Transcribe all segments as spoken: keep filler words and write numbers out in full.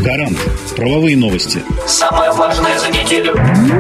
Гарант. Правовые новости. Самое важное за неделю.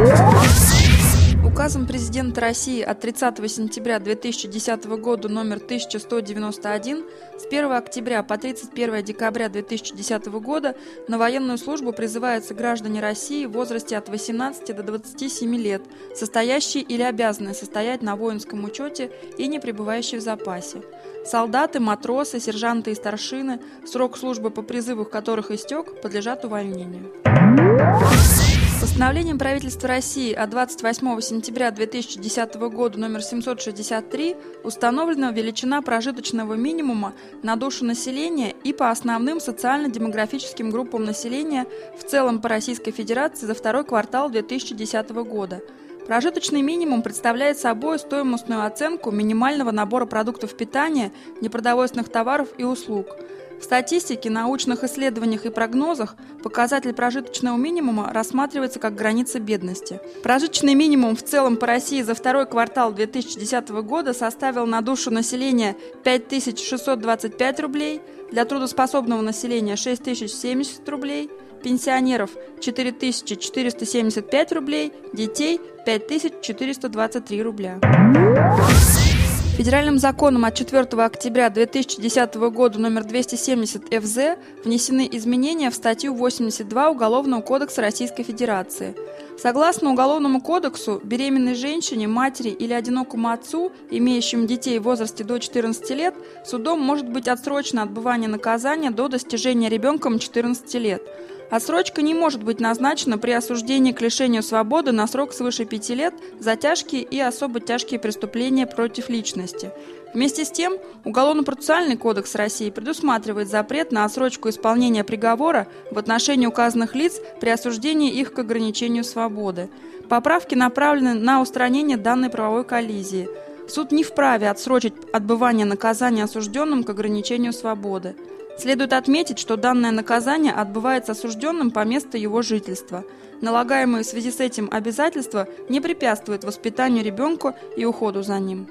Указом президента России от тридцатого сентября две тысячи десятого года номер тысяча сто девяносто один с первого октября по тридцать первое декабря две тысячи десятого года на военную службу призываются граждане России в возрасте от восемнадцати до двадцати семи лет, состоящие или обязанные состоять на воинском учете и не пребывающие в запасе. Солдаты, матросы, сержанты и старшины, срок службы по призыву которых истек, подлежат увольнению. Постановлением правительства России от двадцать восьмого сентября две тысячи десятого года номер семьсот шестьдесят три установлена величина прожиточного минимума на душу населения и по основным социально-демографическим группам населения в целом по Российской Федерации за второй квартал две тысячи десятого года. Прожиточный минимум представляет собой стоимостную оценку минимального набора продуктов питания, непродовольственных товаров и услуг. В статистике, научных исследованиях и прогнозах показатель прожиточного минимума рассматривается как граница бедности. Прожиточный минимум в целом по России за второй квартал две тысячи десятого года составил на душу населения пять тысяч шестьсот двадцать пять рублей, для трудоспособного населения шесть тысяч семьдесят рублей, пенсионеров четыре тысячи четыреста семьдесят пять рублей, детей пять тысяч четыреста двадцать три рубля. Федеральным законом от четвёртого октября две тысячи десятого года номер двести семьдесят эф зэ внесены изменения в статью восемьдесят два Уголовного кодекса Российской Федерации. Согласно Уголовному кодексу, беременной женщине, матери или одинокому отцу, имеющим детей в возрасте до четырнадцати лет, судом может быть отсрочено отбывание наказания до достижения ребенком четырнадцати лет. Отсрочка не может быть назначена при осуждении к лишению свободы на срок свыше пяти лет за тяжкие и особо тяжкие преступления против личности. Вместе с тем, Уголовно-процессуальный кодекс России предусматривает запрет на отсрочку исполнения приговора в отношении указанных лиц при осуждении их к ограничению свободы. Поправки направлены на устранение данной правовой коллизии. Суд не вправе отсрочить отбывание наказания осужденным к ограничению свободы. Следует отметить, что данное наказание отбывается осужденным по месту его жительства. Налагаемые в связи с этим обязательства не препятствуют воспитанию ребенка и уходу за ним.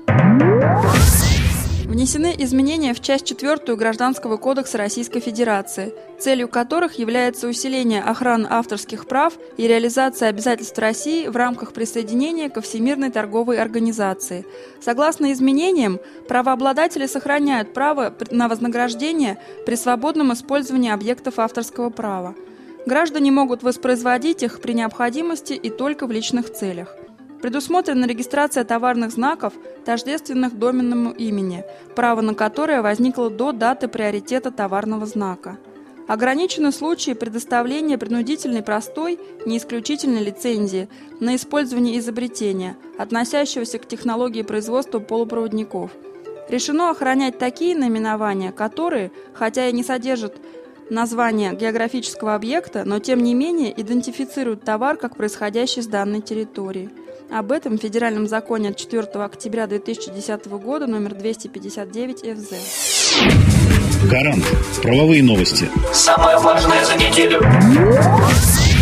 Внесены изменения в часть четвёртую Гражданского кодекса Российской Федерации, целью которых является усиление охраны авторских прав и реализация обязательств России в рамках присоединения ко Всемирной торговой организации. Согласно изменениям, правообладатели сохраняют право на вознаграждение при свободном использовании объектов авторского права. Граждане могут воспроизводить их при необходимости и только в личных целях. Предусмотрена регистрация товарных знаков, тождественных доменному имени, право на которое возникло до даты приоритета товарного знака. Ограничены случаи предоставления принудительной простой, не исключительной лицензии на использование изобретения, относящегося к технологии производства полупроводников. Решено охранять такие наименования, которые, хотя и не содержат название географического объекта, но тем не менее идентифицируют товар как происходящий с данной территории. Об этом в Федеральном законе от четвёртого октября две тысячи десятого года номер двести пятьдесят девять эф зэ. Гарант. Правовые новости. Самое важное за неделю.